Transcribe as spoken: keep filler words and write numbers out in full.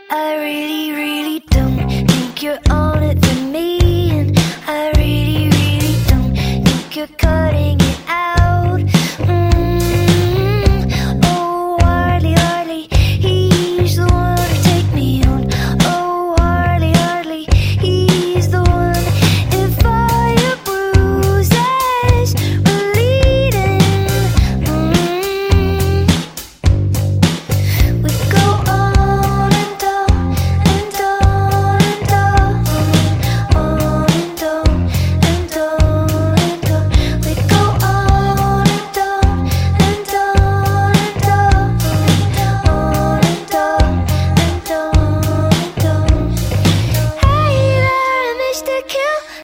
I really, really don't think you're on it for me, and I really, really don't think you're